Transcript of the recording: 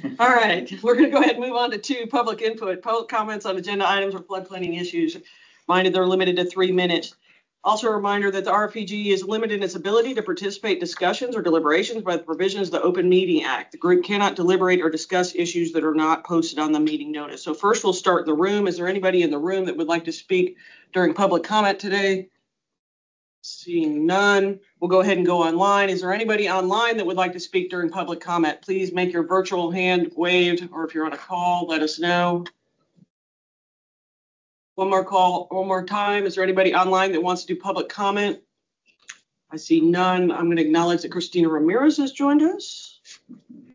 All right, we're going to go ahead and move on to public input. Public comments on agenda items or floodplain issues. Minded they're limited to 3 minutes. Also a reminder that the RPG is limited in its ability to participate in discussions or deliberations by the provisions of the Open Meeting Act. The group cannot deliberate or discuss issues that are not posted on the meeting notice. So first we'll start in the room. Is there anybody in the room that would like to speak during public comment today? Seeing none, we'll go ahead and go online. Is there anybody online that would like to speak during public comment? Please make your virtual hand waved, or if you're on a call, let us know. One more time. Is there anybody online that wants to do public comment? I see none. I'm going to acknowledge that Christina Ramirez has joined us.